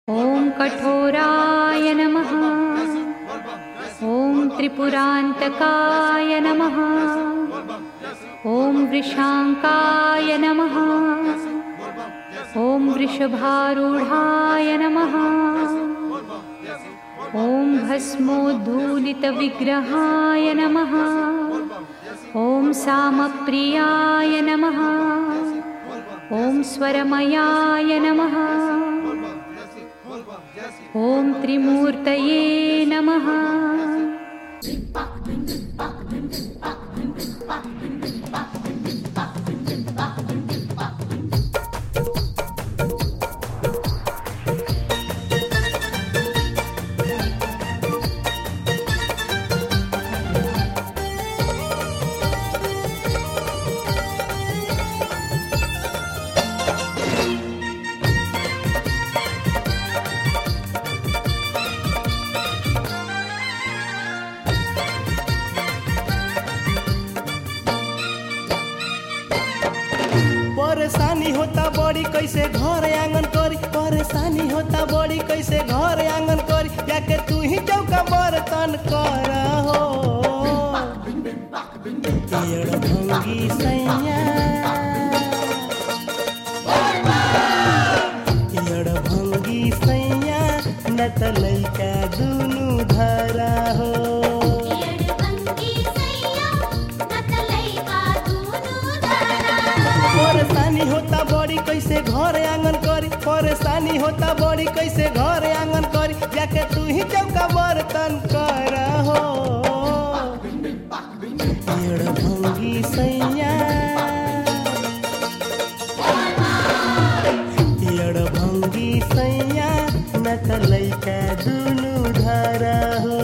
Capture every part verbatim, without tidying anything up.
ॐ कठोराय नमः। ॐ त्रिपुरान्तकाय नमः। ॐ वृषाङ्काय नमः। ॐ वृषभारूढाय नमः। ॐ भस्मोद्धूलितविग्रहाय नमः। ॐ सामप्रियाय नमः। ॐ स्वरमयाय नमः। ॐ त्रिमूर्तये नमः। परेशानी होता बड़ी कैसे घर आंगन करी, परेशानी होता बड़ी कैसे घर आंगन करी, जाके तू ही चौका बर्तन कर हो। एड़ भंगी सैया एड़ भंगी सैया न त लइका दुनु धरा हो। परेशानी होता बड़ी कैसे घर आंगन करी, परेशानी होता बड़ी कैसे घर आंगन करी, जाके तू ही चौका बर्तन कर हो। एड़ भंगी सैया एड़ भंगी सैया न त लइका दुनु धरा हो।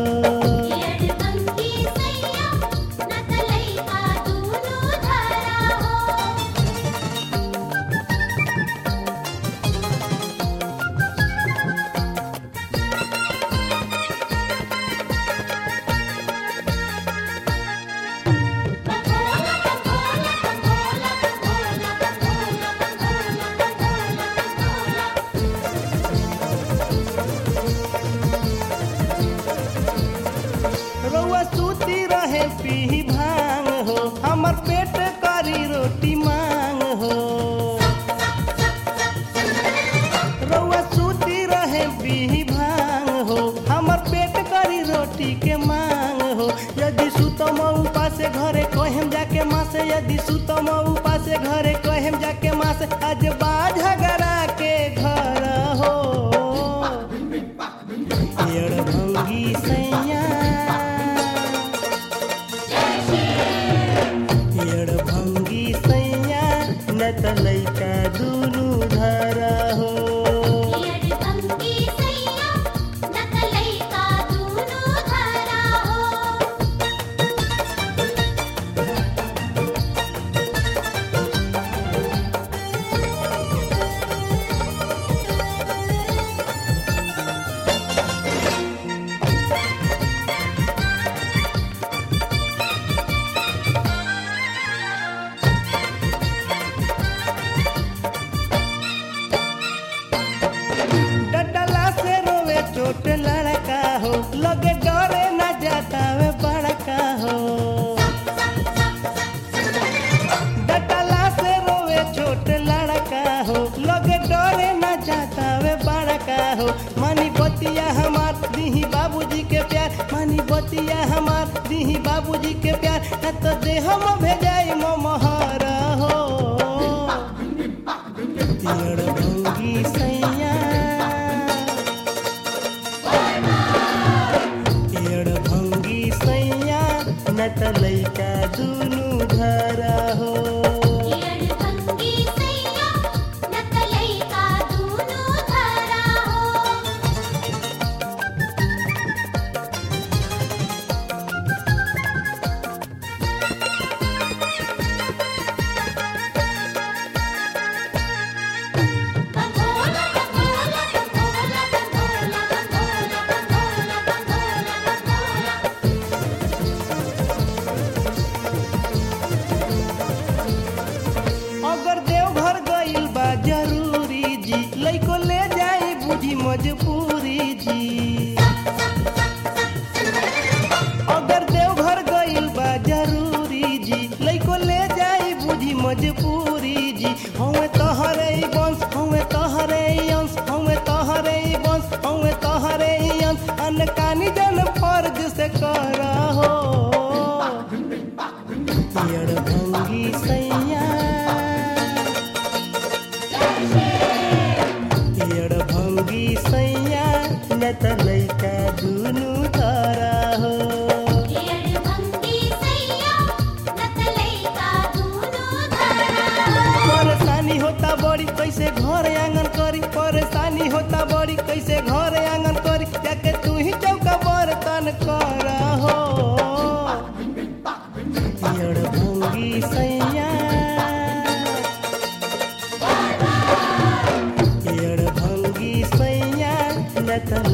रउआ सूती रहे पी भांग हो, हमर पेट करी रोटी मांग हो। रउआ सूती रहे पी भांग हो, हमर पेट करी रोटी के मांग हो। यदि सुतम उपासे घरे कहेम जाके माँ से, यदि सुतम उपासे घरे कहेम जाके माँ से, आज बाज झगड़ा के घर हो। एड़ भंगी सैया एड़ भंगी सैया न त लइका दुनु धरा हो। डडला से रोवे चोट लड़का हो, लगे डरे न जाता वे बड़का हो। डडला से रोवे चोट लड़का हो, लगे डरे न जाता वे बड़का हो। मानी बतिया हमार दीही बाबूजी के प्यार, मानी बतिया हमार दीही बाबूजी के प्यार, न तो देह में भेजाई मोहर हो। एड़ भंगी सैया एड़ भंगी सैया न त लइका दुनु धरा हो। बुझी मजबूरी जी। अगर देवघर गइल बा जरूरी जी, लइको ले जाई बुझी मजबूरी जी। हमें तोहरे ही बंश, हमें तोहरे ही अंश, हमें तोहरे ही बंश, हमें तोहरे ही अंश। अनकानी जन फर्ज से करा हो पियड़ भंगी सैया, पियड़ भंगी सैया, न त लइका दुनु तारा हो। परेशानी होता बड़ी कैसे घर आंगन करी, परेशानी होता बड़ी कैसे घर आंगन करी, जाके तू ही चौका बर्तन करा हो पियड़ भंगी सैया, पियड़ भंगी सैया, न त